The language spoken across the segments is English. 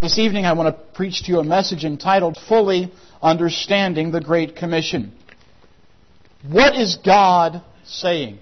This evening I want to preach to you a message entitled Fully Understanding the Great Commission. What is God saying?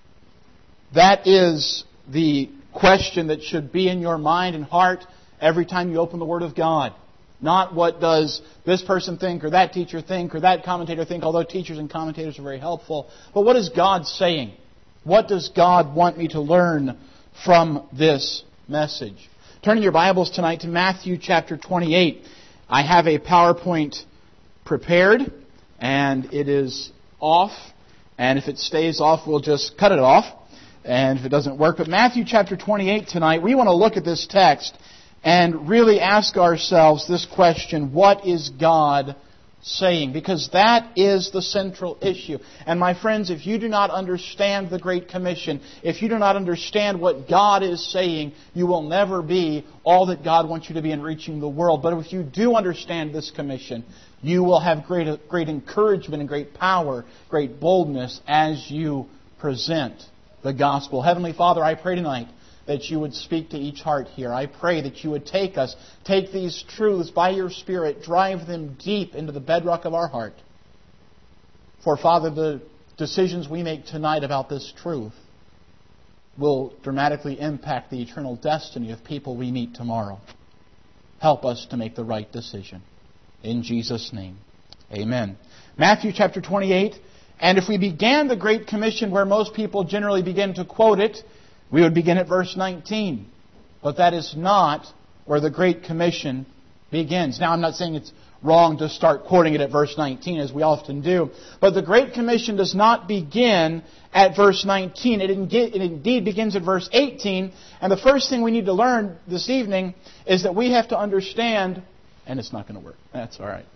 That is the question that should be in your mind and heart every time you open the Word of God. Not what does this person think or that teacher think or that commentator think, although teachers and commentators are very helpful. But what is God saying? What does God want me to learn from this message? Turn in your Bibles tonight to Matthew chapter 28. I have a PowerPoint prepared, and it is off. And if it stays off, we'll just cut it off. And if it doesn't work. But Matthew chapter 28 tonight, we want to look at this text and really ask ourselves this question: what is God saying? Because that is the central issue. And my friends, if you do not understand the Great Commission, if you do not understand what God is saying, you will never be all that God wants you to be in reaching the world. But if you do understand this commission, you will have great encouragement and great power, great boldness as you present the gospel. Heavenly Father, I pray tonight that you would speak to each heart here. I pray that you would take these truths by your Spirit, drive them deep into the bedrock of our heart. For, Father, the decisions we make tonight about this truth will dramatically impact the eternal destiny of people we meet tomorrow. Help us to make the right decision. In Jesus' name, amen. Matthew chapter 28, and if we began the Great Commission where most people generally begin to quote it, we would begin at verse 19. But that is not where the Great Commission begins. Now, I'm not saying it's wrong to start quoting it at verse 19, as we often do. But the Great Commission does not begin at verse 19. It indeed begins at verse 18. And the first thing we need to learn this evening is that we have to understand... And it's not going to work. That's all right.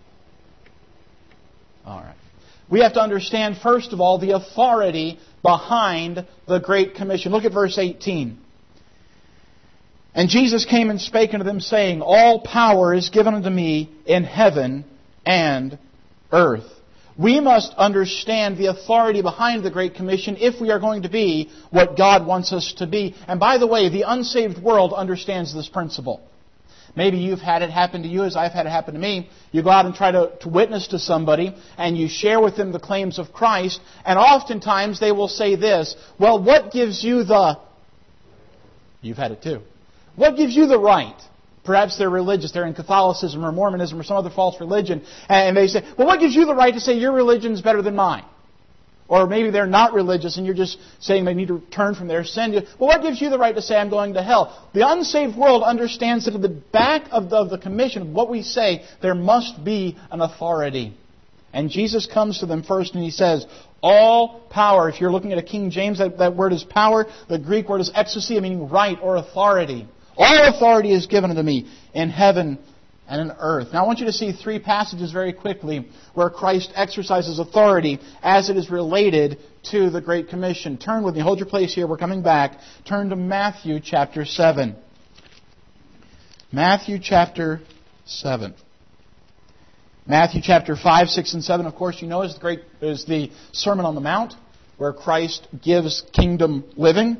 All right. We have to understand, first of all, the authority behind the Great Commission. Look at verse 18. And Jesus came and spake unto them, saying, All power is given unto me in heaven and earth. We must understand the authority behind the Great Commission if we are going to be what God wants us to be. And by the way, the unsaved world understands this principle. Maybe you've had it happen to you as I've had it happen to me. You go out and try to witness to somebody and you share with them the claims of Christ, and oftentimes they will say this: well, what gives you the... You've had it too. What gives you the right? Perhaps they're religious, they're in Catholicism or Mormonism or some other false religion, and they say, well, what gives you the right to say your religion is better than mine? Or maybe they're not religious and you're just saying they need to turn from their sin. Well, what gives you the right to say I'm going to hell? The unsaved world understands that at the back of the commission of what we say, there must be an authority. And Jesus comes to them first and He says, all power. If you're looking at a King James, that word is power. The Greek word is exousia, meaning right or authority. All authority is given unto me in heaven and in earth. Now I want you to see three passages very quickly where Christ exercises authority as it is related to the Great Commission. Turn with me. Hold your place here. We're coming back. Turn to Matthew chapter 7. Matthew chapter 7. Matthew chapter 5, 6, and 7, of course, you know, is the Sermon on the Mount, where Christ gives kingdom living.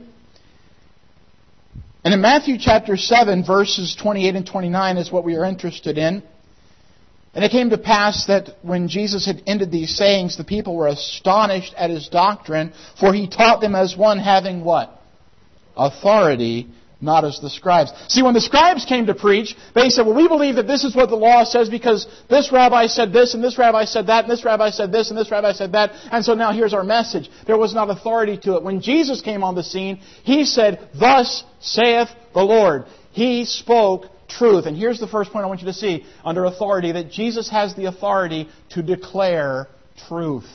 And in Matthew chapter 7, verses 28 and 29 is what we are interested in. And it came to pass that when Jesus had ended these sayings, the people were astonished at His doctrine, for He taught them as one having what? Authority, not as the scribes. See, when the scribes came to preach, they said, well, we believe that this is what the law says because this rabbi said this, and this rabbi said that, and this rabbi said this, and this rabbi said that, and so now here's our message. There was not authority to it. When Jesus came on the scene, He said, thus saith the Lord. He spoke truth. And here's the first point I want you to see under authority, that Jesus has the authority to declare truth.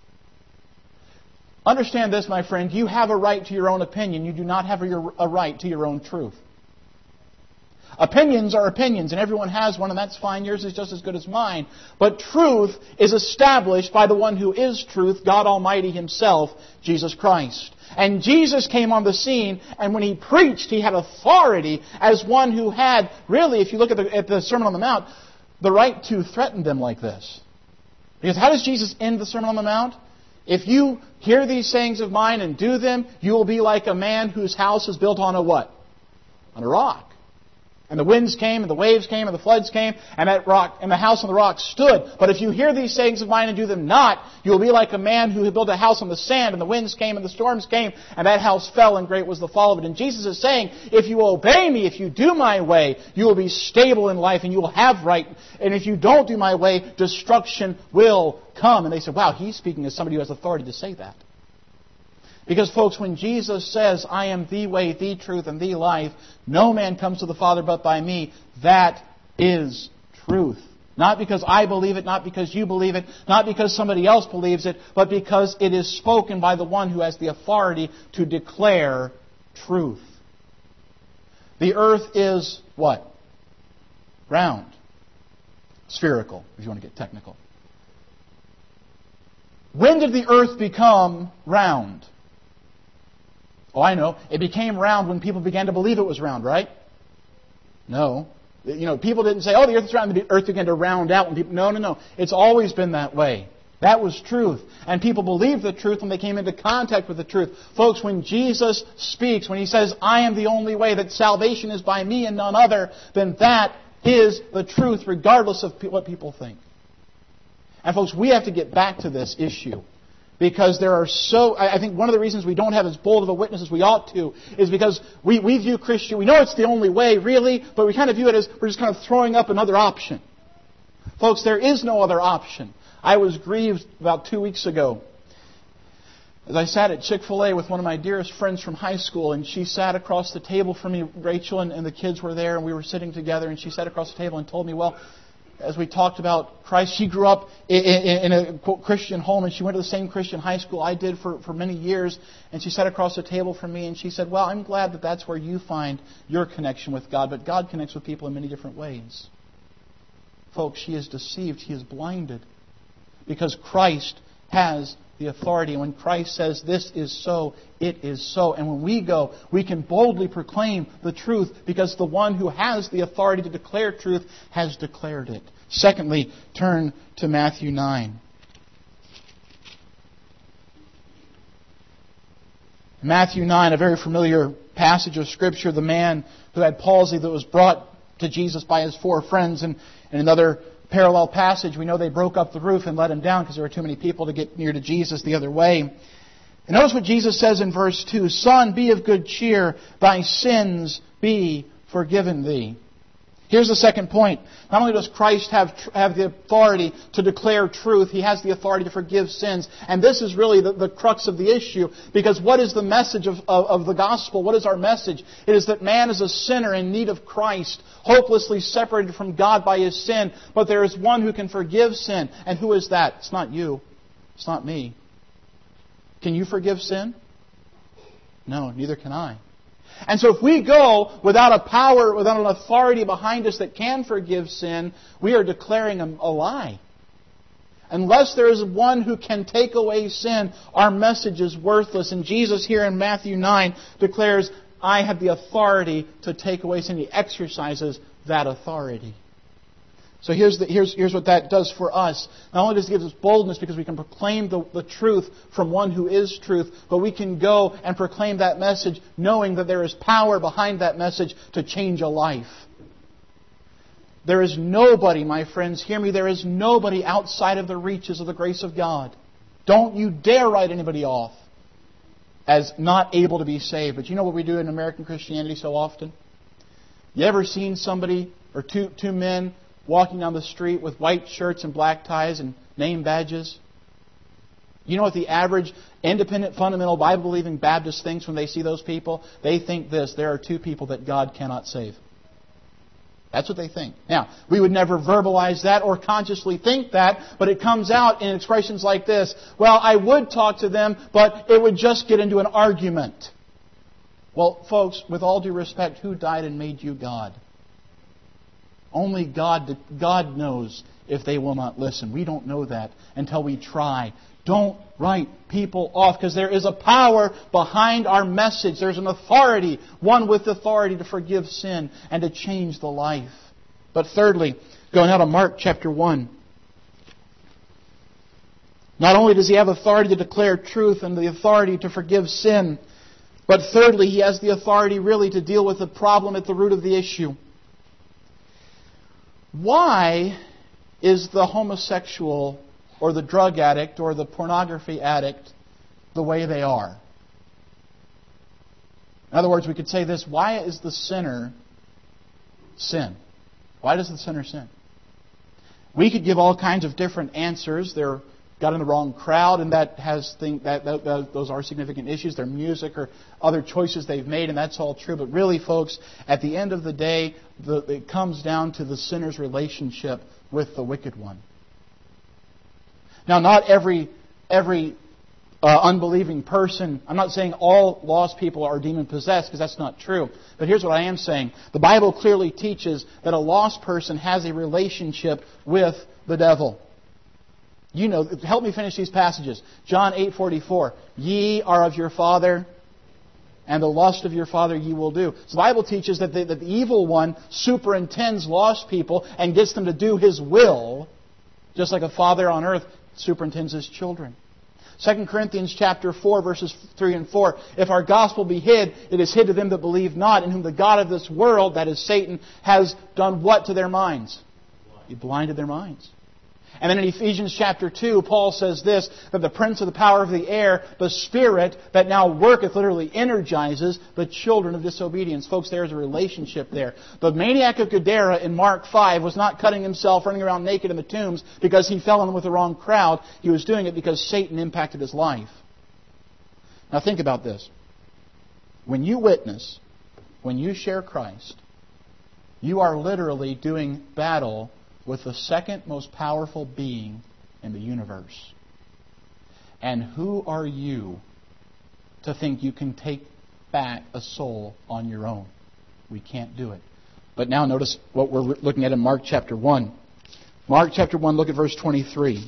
Understand this, my friend. You have a right to your own opinion. You do not have a right to your own truth. Opinions are opinions, and everyone has one, and that's fine. Yours is just as good as mine. But truth is established by the one who is truth, God Almighty Himself, Jesus Christ. And Jesus came on the scene, and when He preached, He had authority as one who had, really, if you look at the Sermon on the Mount, the right to threaten them like this. Because how does Jesus end the Sermon on the Mount? If you hear these sayings of mine and do them, you will be like a man whose house is built on a what? On a rock. And the winds came, and the waves came, and the floods came, and that rock and the house on the rock stood. But if you hear these sayings of mine and do them not, you will be like a man who had built a house on the sand, and the winds came, and the storms came, and that house fell, and great was the fall of it. And Jesus is saying, if you obey me, if you do my way, you will be stable in life, and you will have right. And if you don't do my way, destruction will come. And they said, wow, he's speaking as somebody who has authority to say that. Because, folks, when Jesus says, I am the way, the truth, and the life, no man comes to the Father but by me, that is truth. Not because I believe it, not because you believe it, not because somebody else believes it, but because it is spoken by the one who has the authority to declare truth. The earth is what? Round. Spherical, if you want to get technical. When did the earth become round? Oh, I know. It became round when people began to believe it was round, right? No. People didn't say, oh, the earth is round, and the earth began to round out. When people, no. It's always been that way. That was truth. And people believed the truth when they came into contact with the truth. Folks, when Jesus speaks, when He says, I am the only way, that salvation is by me and none other, then that is the truth, regardless of what people think. And folks, we have to get back to this issue. Because I think one of the reasons we don't have as bold of a witness as we ought to is because we view Christian, we know it's the only way, really, but we kind of view it as we're just kind of throwing up another option. Folks, there is no other option. I was grieved about 2 weeks ago as I sat at Chick-fil-A with one of my dearest friends from high school, and she sat across the table from me, Rachel, and the kids were there, and we were sitting together, and she sat across the table and told me, well, as we talked about Christ, she grew up in a quote, Christian home, and she went to the same Christian high school I did for many years. And she sat across the table from me, and she said, well, I'm glad that that's where you find your connection with God, but God connects with people in many different ways. Folks, she is deceived. She is blinded. Because Christ has the authority. And when Christ says this is so, it is so. And when we go, we can boldly proclaim the truth because the one who has the authority to declare truth has declared it. Secondly, turn to Matthew 9. Matthew 9, a very familiar passage of Scripture. The man who had palsy that was brought to Jesus by his 4 friends. And in another parallel passage, we know they broke up the roof and let him down because there were too many people to get near to Jesus the other way. And notice what Jesus says in verse 2. Son, be of good cheer. Thy sins be forgiven thee. Here's the second point. Not only does Christ have the authority to declare truth, He has the authority to forgive sins. And this is really the crux of the issue. Because what is the message of the gospel? What is our message? It is that man is a sinner in need of Christ, hopelessly separated from God by his sin. But there is one who can forgive sin. And who is that? It's not you. It's not me. Can you forgive sin? No, neither can I. And so if we go without a power, without an authority behind us that can forgive sin, we are declaring a lie. Unless there is one who can take away sin, our message is worthless. And Jesus here in Matthew 9 declares, I have the authority to take away sin. He exercises that authority. So here's what that does for us. Not only does it give us boldness because we can proclaim the truth from one who is truth, but we can go and proclaim that message knowing that there is power behind that message to change a life. There is nobody, my friends, hear me, there is nobody outside of the reaches of the grace of God. Don't you dare write anybody off as not able to be saved. But you know what we do in American Christianity so often? You ever seen somebody or two men walking down the street with white shirts and black ties and name badges? You know what the average independent, fundamental, Bible-believing Baptist thinks when they see those people? They think this: there are 2 people that God cannot save. That's what they think. Now, we would never verbalize that or consciously think that, but it comes out in expressions like this. Well, I would talk to them, but it would just get into an argument. Well, folks, with all due respect, who died and made you God? Only God knows if they will not listen. We don't know that until we try. Don't write people off, because there is a power behind our message. There's an authority, one with authority to forgive sin and to change the life. But thirdly, going out of Mark chapter 1, not only does He have authority to declare truth and the authority to forgive sin, but thirdly, He has the authority really to deal with the problem at the root of the issue. Why is the homosexual or the drug addict or the pornography addict the way they are? In other words, we could say this: why is the sinner sin? Why does the sinner sin? We could give all kinds of different answers. They're got in the wrong crowd, and those are significant issues. Their music or other choices they've made, and that's all true. But really, folks, at the end of the day, it comes down to the sinner's relationship with the wicked one. Now, not every unbelieving person, I'm not saying all lost people are demon-possessed, because that's not true. But here's what I am saying. The Bible clearly teaches that a lost person has a relationship with the devil. You know, help me finish these passages. John 8:44. Ye are of your father, and the lust of your father ye will do. So the Bible teaches that the evil one superintends lost people and gets them to do his will, just like a father on earth superintends his children. 2 Corinthians chapter 4, verses 3 and 4. If our gospel be hid, it is hid to them that believe not, in whom the God of this world, that is Satan, has done what to their minds? He blinded their minds. And then in Ephesians chapter 2, Paul says this, that the prince of the power of the air, the spirit that now worketh, literally energizes the children of disobedience. Folks, there's a relationship there. The maniac of Gadara in Mark 5 was not cutting himself, running around naked in the tombs because he fell in with the wrong crowd. He was doing it because Satan impacted his life. Now think about this. When you witness, when you share Christ, you are literally doing battle with the second most powerful being in the universe. And who are you to think you can take back a soul on your own? We can't do it. But now notice what we're looking at in Mark chapter 1. Mark chapter 1, look at verse 23.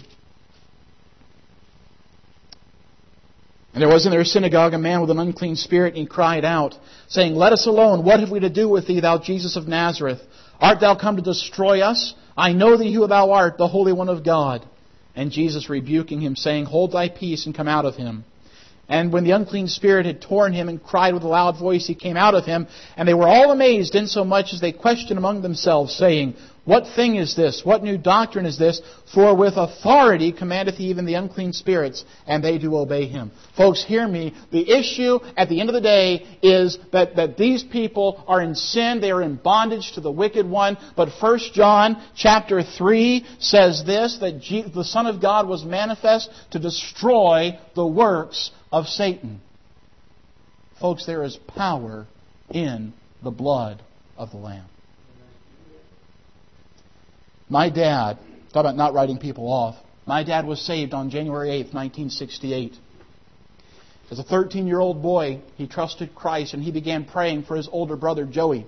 And there was in their synagogue a man with an unclean spirit, and he cried out, saying, Let us alone. What have we to do with thee, thou Jesus of Nazareth? Art thou come to destroy us? I know thee who thou art, the Holy One of God. And Jesus rebuking him, saying, Hold thy peace, and come out of him. And when the unclean spirit had torn him and cried with a loud voice, he came out of him. And they were all amazed, insomuch as they questioned among themselves, saying, What thing is this? What new doctrine is this? For with authority commandeth he even the unclean spirits, and they do obey him. Folks, hear me. The issue at the end of the day is that these people are in sin. They are in bondage to the wicked one. But 1 John chapter 3 says this, that the Son of God was manifest to destroy the works of Satan. Folks, there is power in the blood of the Lamb. My dad, talk about not writing people off. My dad was saved on January 8th, 1968. As a 13-year-old boy, he trusted Christ and he began praying for his older brother, Joey.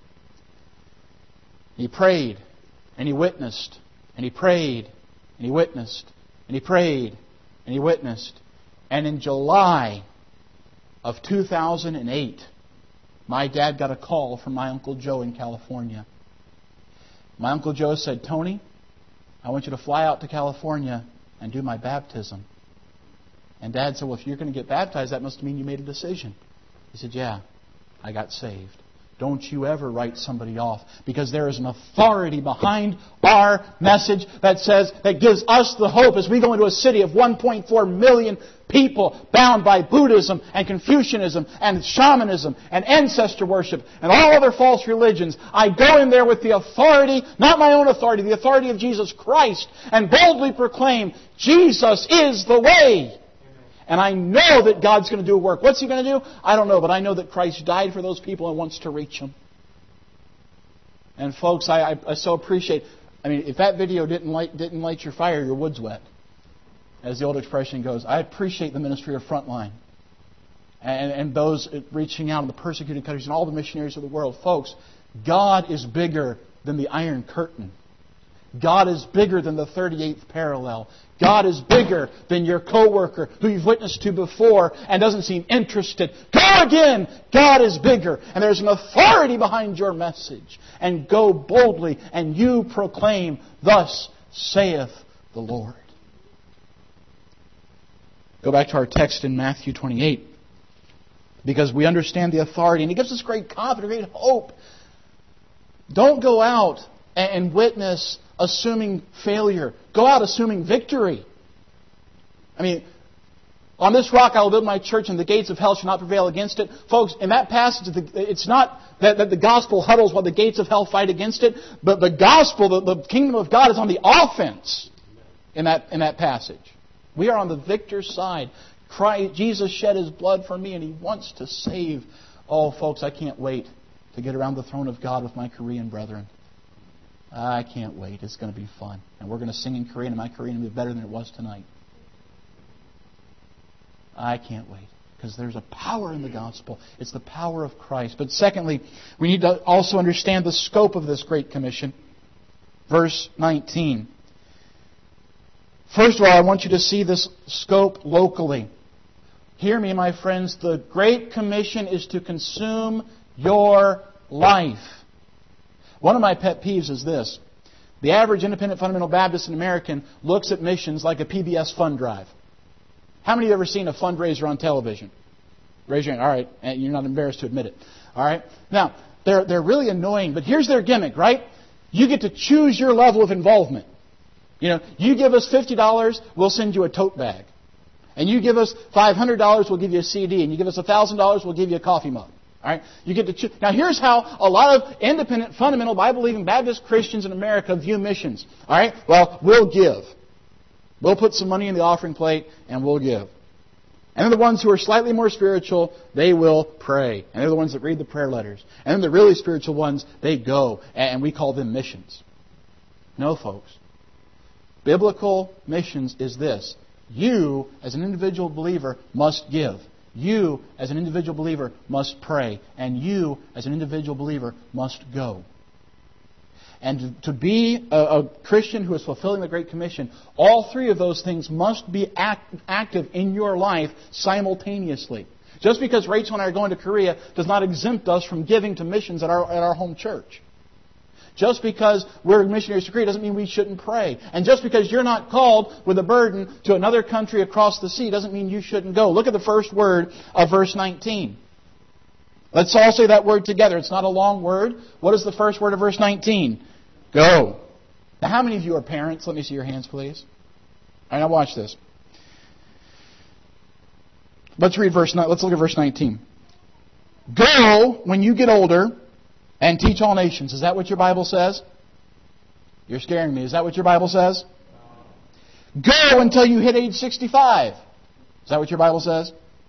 He prayed and he witnessed and he prayed and he witnessed and he prayed and he witnessed. And in July of 2008, my dad got a call from my Uncle Joe in California. My Uncle Joe said, Tony, I want you to fly out to California and do my baptism. And Dad said, well, if you're going to get baptized, that must mean you made a decision. He said, yeah, I got saved. Don't you ever write somebody off, because there is an authority behind our message that gives us the hope as we go into a city of 1.4 million people bound by Buddhism and Confucianism and shamanism and ancestor worship and all other false religions. I go in there with the authority, not my own authority, the authority of Jesus Christ, and boldly proclaim, Jesus is the way. And I know that God's going to do a work. What's He going to do? I don't know, but I know that Christ died for those people and wants to reach them. And folks, I so appreciate. I mean, if that video didn't light your fire, your wood's wet, as the old expression goes. I appreciate the ministry of Frontline and those reaching out in the persecuted countries and all the missionaries of the world. Folks, God is bigger than the Iron Curtain. God is bigger than the 38th parallel. God is bigger than your coworker who you've witnessed to before and doesn't seem interested. Go again! God is bigger. And there's an authority behind your message. And go boldly and you proclaim, Thus saith the Lord. Go back to our text in Matthew 28. Because we understand the authority. And He gives us great confidence, great hope. Don't go out and witness assuming failure. Go out assuming victory. I mean, on this rock I will build my church, and the gates of hell shall not prevail against it. Folks, in that passage, it's not that the gospel huddles while the gates of hell fight against it, but the gospel, the kingdom of God, is on the offense in that passage. We are on the victor's side. Jesus shed His blood for me, and He wants to save. Oh, folks, I can't wait to get around the throne of God with my Korean brethren. I can't wait. It's going to be fun. And we're going to sing in Korean, and my Korean will be better than it was tonight. I can't wait. Because there's a power in the gospel. It's the power of Christ. But secondly, we need to also understand the scope of this Great Commission. Verse 19. First of all, I want you to see this scope locally. Hear me, my friends. The Great Commission is to consume your life. One of my pet peeves is this. The average independent fundamental Baptist and American looks at missions like a PBS fund drive. How many of you have ever seen a fundraiser on television? Raise your hand. All right. And you're not embarrassed to admit it. All right. Now, they're really annoying, but here's their gimmick, right? You get to choose your level of involvement. You know, you give us $50, we'll send you a tote bag. And you give us $500, we'll give you a CD. And you give us $1,000, we'll give you a coffee mug. All right? You get to choose. Now, here's how a lot of independent, fundamental, Bible-believing Baptist Christians in America view missions. All right? Well, we'll give. We'll put some money in the offering plate, and we'll give. And then the ones who are slightly more spiritual, they will pray. And they're the ones that read the prayer letters. And then the really spiritual ones, they go. And we call them missions. No, folks. Biblical missions is this. You, as an individual believer, must give. You, as an individual believer, must pray. And you, as an individual believer, must go. And to be a Christian who is fulfilling the Great Commission, all three of those things must be active in your life simultaneously. Just because Rachel and I are going to Korea does not exempt us from giving to missions at our home church. Just because we're missionaries to Korea doesn't mean we shouldn't pray. And just because you're not called with a burden to another country across the sea doesn't mean you shouldn't go. Look at the first word of verse 19. Let's all say that word together. It's not a long word. What is the first word of verse 19? Go. Now, how many of you are parents? Let me see your hands, please. All right, now watch this. Let's look at verse 19. Go when you get older and teach all nations. Is that what your Bible says? You're scaring me. Is that what your Bible says? Go until you hit age 65. Is that what your Bible says?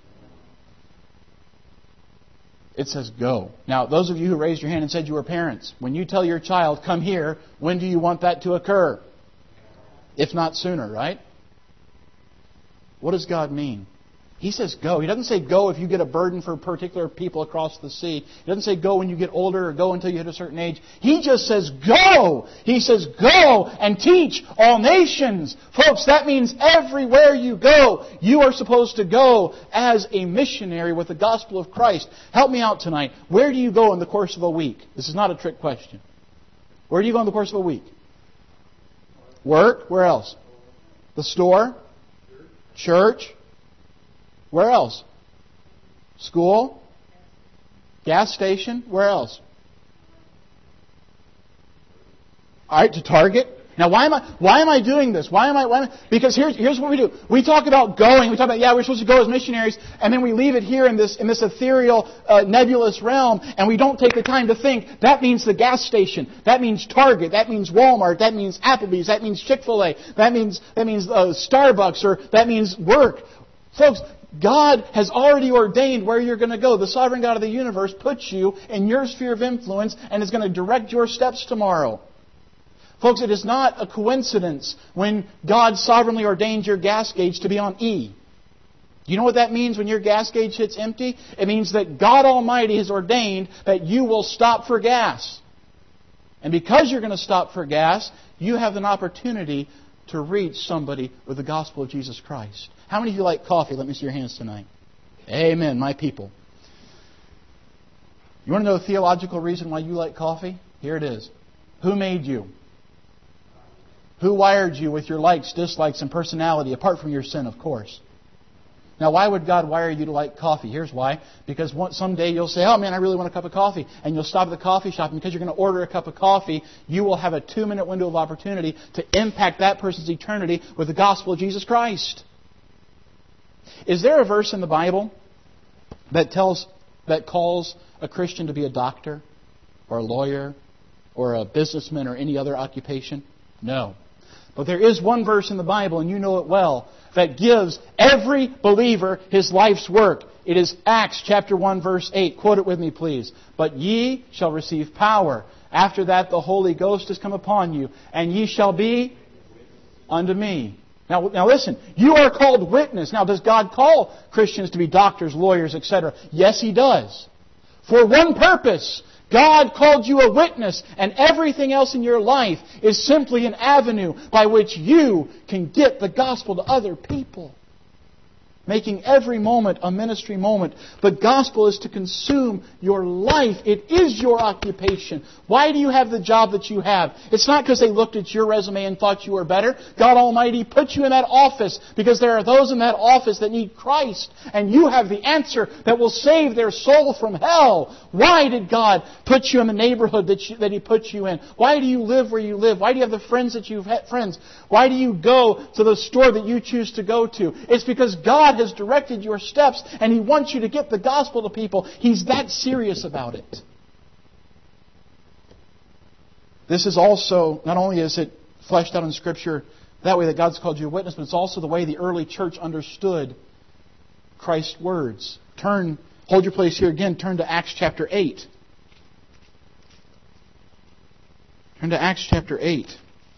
It says go. Now, those of you who raised your hand and said you were parents, when you tell your child, come here, when do you want that to occur? If not sooner, right? What does God mean? He says go. He doesn't say go if you get a burden for particular people across the sea. He doesn't say go when you get older or go until you hit a certain age. He just says go. He says go and teach all nations. Folks, that means everywhere you go, you are supposed to go as a missionary with the gospel of Christ. Help me out tonight. Where do you go in the course of a week? This is not a trick question. Where do you go in the course of a week? Work. Where else? The store. Church. Where else? School? Gas station? Where else? All right, to Target. Now, why am I doing this? Because here's what we do. We talk about going. We talk about, we're supposed to go as missionaries, and then we leave it here in this ethereal, nebulous realm, and we don't take the time to think, that means the gas station, that means Target, that means Walmart, that means Applebee's, that means Chick-fil-A, that means Starbucks, or that means work. Folks, God has already ordained where you're going to go. The sovereign God of the universe puts you in your sphere of influence and is going to direct your steps tomorrow. Folks, it is not a coincidence when God sovereignly ordains your gas gauge to be on E. Do you know what that means when your gas gauge hits empty? It means that God Almighty has ordained that you will stop for gas. And because you're going to stop for gas, you have an opportunity to reach somebody with the gospel of Jesus Christ. How many of you like coffee? Let me see your hands tonight. Amen, my people. You want to know the theological reason why you like coffee? Here it is. Who made you? Who wired you with your likes, dislikes, and personality, apart from your sin, of course? Now, why would God wire you to like coffee? Here's why. Because someday you'll say, oh man, I really want a cup of coffee. And you'll stop at the coffee shop. And because you're going to order a cup of coffee, you will have a 2-minute window of opportunity to impact that person's eternity with the gospel of Jesus Christ. Is there a verse in the Bible that calls a Christian to be a doctor or a lawyer or a businessman or any other occupation? No. But there is one verse in the Bible, and you know it well, that gives every believer his life's work. It is Acts chapter 1, verse 8. Quote it with me, please. But ye shall receive power. After that the Holy Ghost is come upon you, and ye shall be unto me. Now listen, you are called witness. Now, does God call Christians to be doctors, lawyers, etc.? Yes, He does. For one purpose. God called you a witness, and everything else in your life is simply an avenue by which you can get the gospel to other people. Making every moment a ministry moment. The gospel is to consume your life. It is your occupation. Why do you have the job that you have? It's not because they looked at your resume and thought you were better. God Almighty put you in that office because there are those in that office that need Christ. And you have the answer that will save their soul from hell. Why did God put you in the neighborhood that He put you in? Why do you live where you live? Why do you have the friends that you've had? Why do you go to the store that you choose to go to? It's because God has directed your steps and He wants you to get the gospel to people. He's that serious about it. This is also, not only is it fleshed out in Scripture that way that God's called you a witness, but it's also the way the early church understood Christ's words. Hold your place here again, turn to Acts chapter 8. Turn to Acts chapter 8.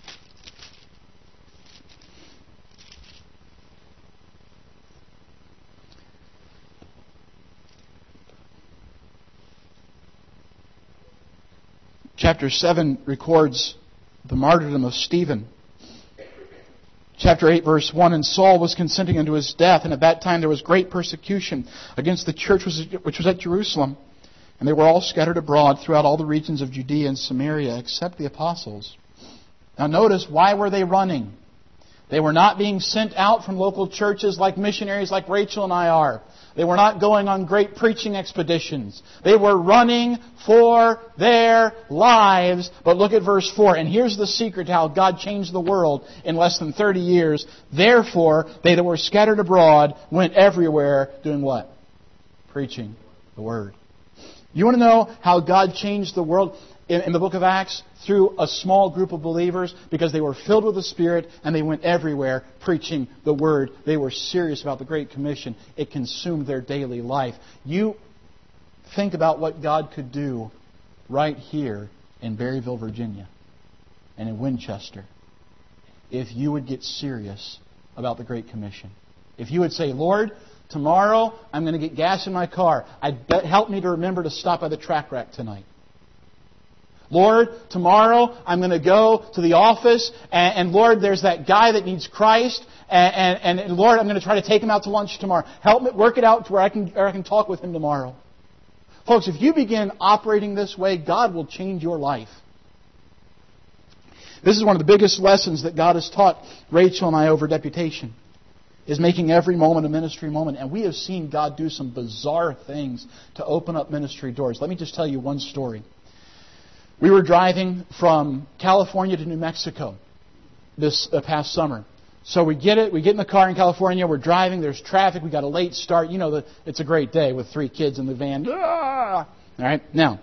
Chapter 7 records the martyrdom of Stephen. Chapter 8, verse 1, And Saul was consenting unto his death, and at that time there was great persecution against the church which was at Jerusalem. And they were all scattered abroad throughout all the regions of Judea and Samaria, except the apostles. Now notice, why were they running? They were not being sent out from local churches like missionaries like Rachel and I are. They were not going on great preaching expeditions. They were running for their lives. But look at verse 4. And here's the secret to how God changed the world in less than 30 years. Therefore, they that were scattered abroad went everywhere doing what? Preaching the Word. You want to know how God changed the world in the book of Acts? Through a small group of believers, because they were filled with the Spirit and they went everywhere preaching the Word. They were serious about the Great Commission. It consumed their daily life. You think about what God could do right here in Berryville, Virginia, and in Winchester, if you would get serious about the Great Commission. If you would say, Lord, tomorrow I'm going to get gas in my car. Help me to remember to stop by the track rack tonight. Lord, tomorrow I'm going to go to the office, and Lord, there's that guy that needs Christ, and Lord, I'm going to try to take him out to lunch tomorrow. Help me work it out to where I can talk with him tomorrow. Folks, if you begin operating this way, God will change your life. This is one of the biggest lessons that God has taught Rachel and I over deputation, is making every moment a ministry moment. And we have seen God do some bizarre things to open up ministry doors. Let me just tell you one story. We were driving from California to New Mexico this past summer. So we get in the car in California, we're driving, there's traffic, we got a late start. You know, it's a great day with 3 kids in the van. All right, now,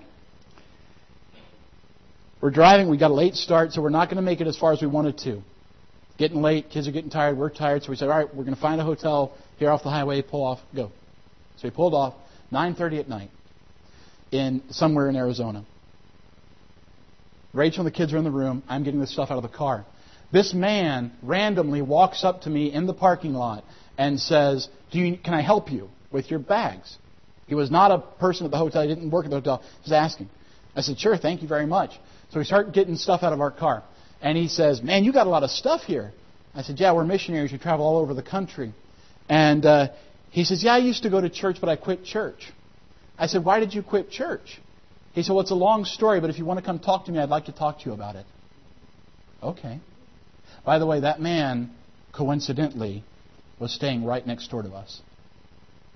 we're driving, we got a late start, so we're not going to make it as far as we wanted to. Getting late, kids are getting tired, we're tired, so we said, all right, we're going to find a hotel here off the highway, pull off, go. So we pulled off, 9:30 at night, somewhere in Arizona. Rachel and the kids are in the room. I'm getting the stuff out of the car. This man randomly walks up to me in the parking lot and says, can I help you with your bags? He was not a person at the hotel. He didn't work at the hotel. He was asking. I said, sure, thank you very much. So we start getting stuff out of our car. And he says, man, you got a lot of stuff here. I said, yeah, we're missionaries. We travel all over the country. And he says, yeah, I used to go to church, but I quit church. I said, why did you quit church? He said, well, it's a long story, but if you want to come talk to me, I'd like to talk to you about it. Okay. By the way, that man, coincidentally, was staying right next door to us.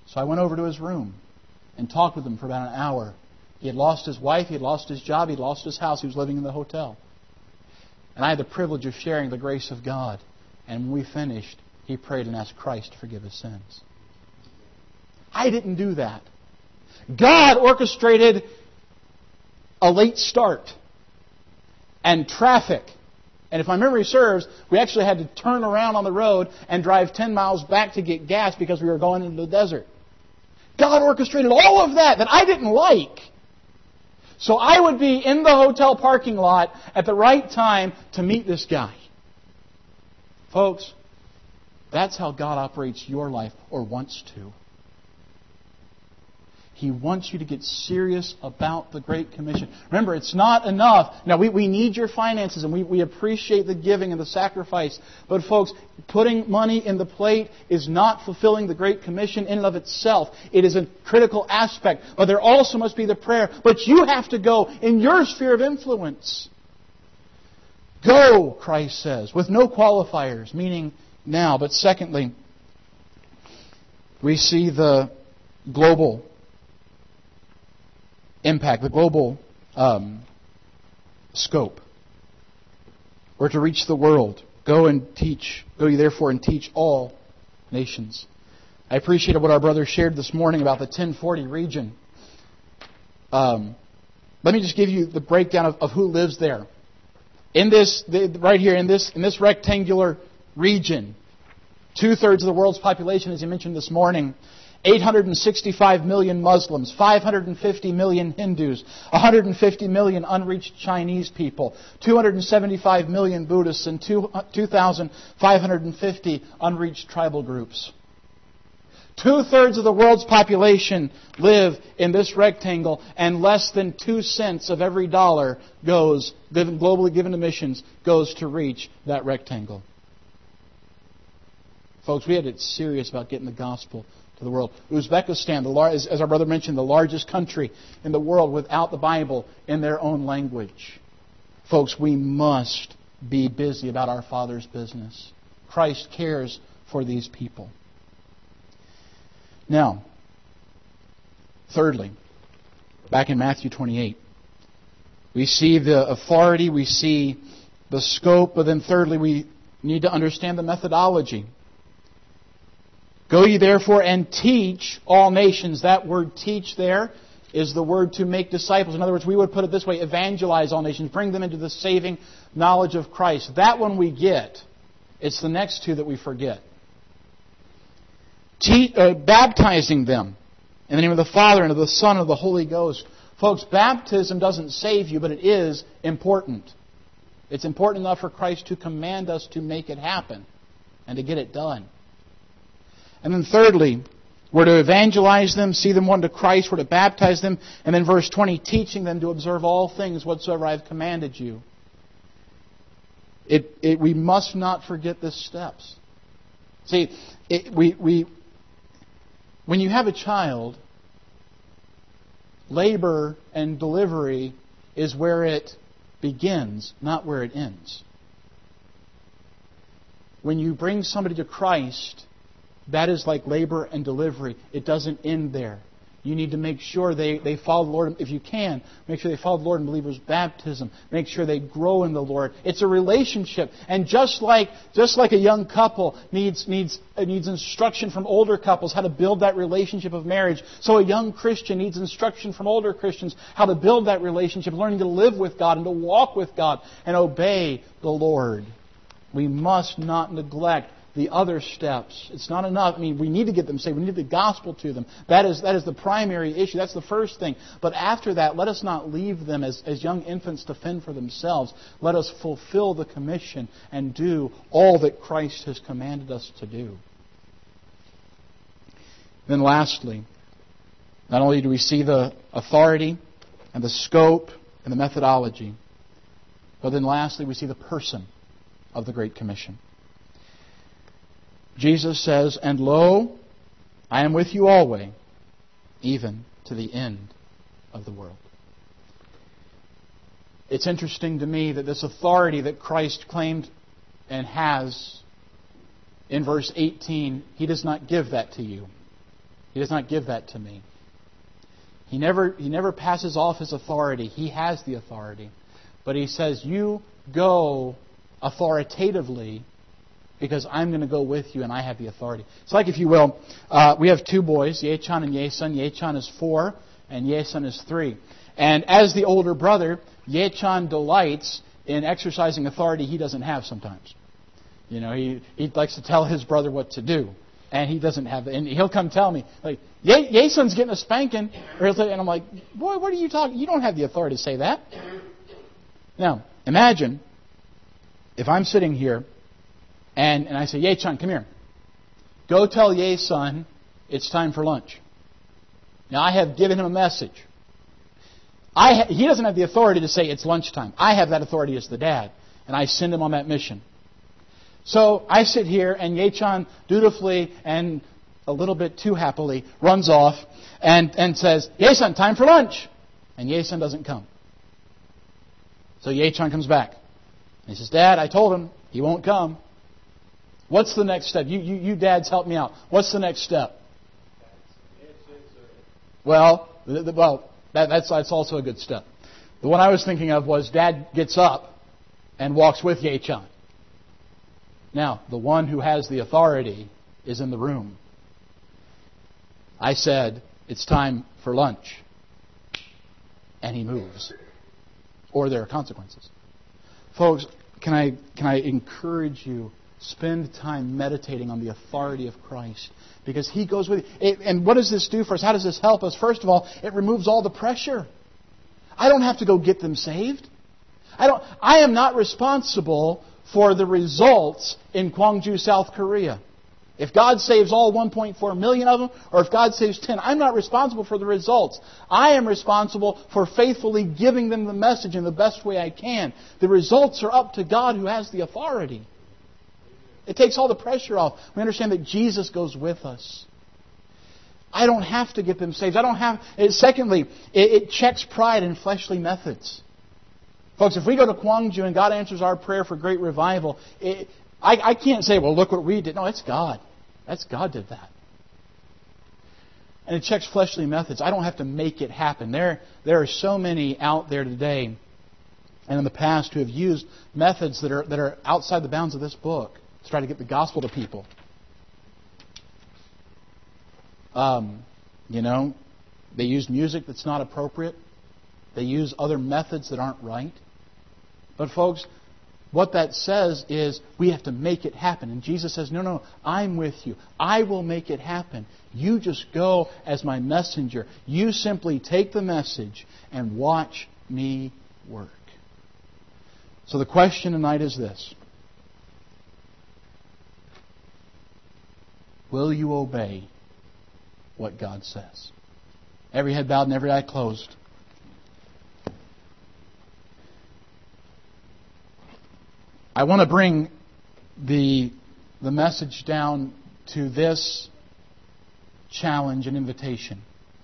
So I went over to his room and talked with him for about an hour. He had lost his wife, he had lost his job, he had lost his house, he was living in the hotel. And I had the privilege of sharing the grace of God. And when we finished, he prayed and asked Christ to forgive his sins. I didn't do that. God orchestrated a late start and traffic. And if my memory serves, we actually had to turn around on the road and drive 10 miles back to get gas because we were going into the desert. God orchestrated all of that I didn't like. So I would be in the hotel parking lot at the right time to meet this guy. Folks, that's how God operates your life, or wants to. He wants you to get serious about the Great Commission. Remember, it's not enough. Now, we need your finances, and we appreciate the giving and the sacrifice. But folks, putting money in the plate is not fulfilling the Great Commission in and of itself. It is a critical aspect. But there also must be the prayer. But you have to go in your sphere of influence. Go, Christ says, with no qualifiers, meaning now. But secondly, we see the global impact, the global scope. We're to reach the world. Go and teach. Go ye therefore and teach all nations. I appreciated what our brother shared this morning about the 1040 region. Let me just give you the breakdown of who lives there. In this, right here, in this rectangular region, 2/3 of the world's population, as you mentioned this morning, 865 million Muslims, 550 million Hindus, 150 million unreached Chinese people, 275 million Buddhists, and 2,550 unreached tribal groups. 2/3 of the world's population live in this rectangle, and less than 2 cents of every dollar goes, globally given to missions, goes to reach that rectangle. Folks, we had to get serious about getting the gospel to the world. Uzbekistan, as our brother mentioned, the largest country in the world without the Bible in their own language. Folks, we must be busy about our Father's business. Christ cares for these people. Now, thirdly, back in Matthew 28, we see the authority, we see the scope, but then thirdly, we need to understand the methodology. Go ye therefore and teach all nations. That word teach there is the word to make disciples. In other words, we would put it this way: evangelize all nations. Bring them into the saving knowledge of Christ. That one we get. It's the next two that we forget. Baptizing them in the name of the Father and of the Son and of the Holy Ghost. Folks, baptism doesn't save you, but it is important. It's important enough for Christ to command us to make it happen and to get it done. And then thirdly, we're to evangelize them, see them won to Christ, we're to baptize them, and then verse 20, teaching them to observe all things whatsoever I have commanded you. We must not forget the steps. See, when you have a child, labor and delivery is where it begins, not where it ends. When you bring somebody to Christ, that is like labor and delivery. It doesn't end there. You need to make sure they follow the Lord. If you can, make sure they follow the Lord in believers' baptism. Make sure they grow in the Lord. It's a relationship. And just like a young couple needs instruction from older couples how to build that relationship of marriage, so a young Christian needs instruction from older Christians how to build that relationship, learning to live with God and to walk with God and obey the Lord. We must not neglect the other steps. It's not enough. I mean, we need to get them saved. We need the gospel to them. That is the primary issue. That's the first thing. But after that, let us not leave them as young infants to fend for themselves. Let us fulfill the commission and do all that Christ has commanded us to do. Then lastly, not only do we see the authority and the scope and the methodology, but then lastly, we see the person of the Great Commission. Jesus says, and lo, I am with you always, even to the end of the world. It's interesting to me that this authority that Christ claimed and has in verse 18, He does not give that to you. He does not give that to me. He never passes off His authority. He has the authority. But He says, you go authoritatively because I'm going to go with you and I have the authority. It's like, if you will, we have two boys, Yechan and Yason. Yechan is 4 and Yason is 3. And as the older brother, Yechan delights in exercising authority he doesn't have sometimes. You know, he likes to tell his brother what to do. And he doesn't have it. And he'll come tell me, like, Yason's getting a spanking. And I'm like, boy, what are you talking? You don't have the authority to say that. Now, imagine if I'm sitting here and I say, Yechan, come here. Go tell Yason it's time for lunch. Now, I have given him a message. He doesn't have the authority to say it's lunchtime. I have that authority as the dad. And I send him on that mission. So I sit here and Yechan dutifully and a little bit too happily runs off and says, Yason, time for lunch. And Yason doesn't come. So Yechan comes back. And he says, Dad, I told him he won't come. What's the next step? You dads, help me out. What's the next step? Well, that's also a good step. The one I was thinking of was Dad gets up and walks with Yechan. Now, the one who has the authority is in the room. I said, it's time for lunch. And he moves. Or there are consequences. Folks, can I encourage you, spend time meditating on the authority of Christ. Because He goes with you. And what does this do for us? How does this help us? First of all, it removes all the pressure. I don't have to go get them saved. I am not responsible for the results in Gwangju, South Korea. If God saves all 1.4 million of them, or if God saves 10, I'm not responsible for the results. I am responsible for faithfully giving them the message in the best way I can. The results are up to God who has the authority. It takes all the pressure off. We understand that Jesus goes with us. I don't have to get them saved. Secondly, it checks pride in fleshly methods. Folks, if we go to Gwangju and God answers our prayer for great revival, I can't say, well, look what we did. No, it's God. That's God did that. And it checks fleshly methods. I don't have to make it happen. There are so many out there today and in the past who have used methods that are outside the bounds of this book to try to get the gospel to people. They use music that's not appropriate. They use other methods that aren't right. But folks, what that says is we have to make it happen. And Jesus says, no, I'm with you. I will make it happen. You just go as my messenger. You simply take the message and watch me work. So the question tonight is this. Will you obey what God says? Every head bowed and every eye closed. I want to bring the message down to this challenge and invitation.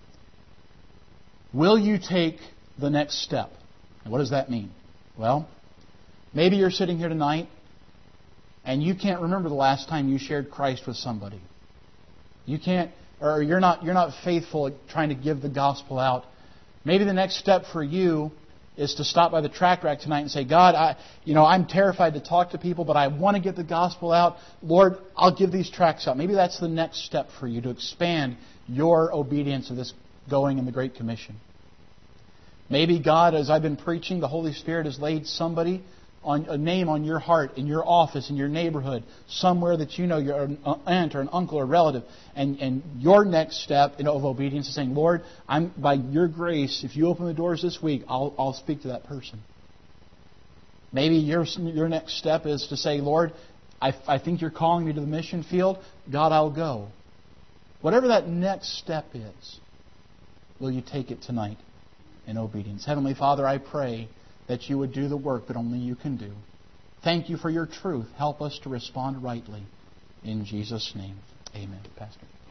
Will you take the next step? And what does that mean? Well, maybe you're sitting here tonight and you can't remember the last time you shared Christ with somebody. You can't, or you're not faithful at trying to give the gospel out. Maybe the next step for you is to stop by the tract rack tonight and say, God, I'm terrified to talk to people, but I want to get the gospel out. Lord, I'll give these tracts out. Maybe that's the next step for you to expand your obedience to this going in the Great Commission. Maybe God, as I've been preaching, the Holy Spirit has laid somebody on a name on your heart, in your office, in your neighborhood, somewhere that you know you're an aunt or an uncle or relative, and your next step of obedience is saying, Lord, by your grace, if you open the doors this week, I'll speak to that person. Maybe your next step is to say, Lord, I think you're calling me to the mission field. God, I'll go. Whatever that next step is, will you take it tonight in obedience? Heavenly Father, I pray that you would do the work that only you can do. Thank you for your truth. Help us to respond rightly. In Jesus' name, amen. Pastor.